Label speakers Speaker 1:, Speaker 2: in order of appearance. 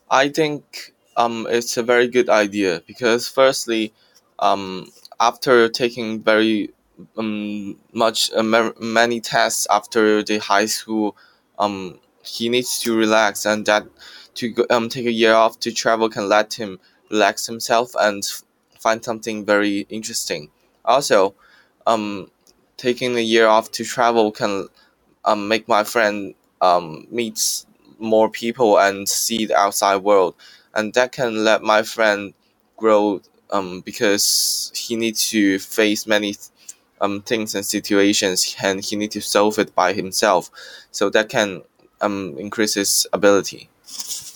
Speaker 1: I think it's a very good idea because firstly, after taking very many tests after the high school, he needs to relax, and that take a year off to travel can let him relax himself and find something very interesting. Also, um, taking a year off to travel can make my friend meet more people and see the outside world, and that can let my friend grow because he needs to face many things and situations, and he needs to solve it by himself, so that can increase his ability.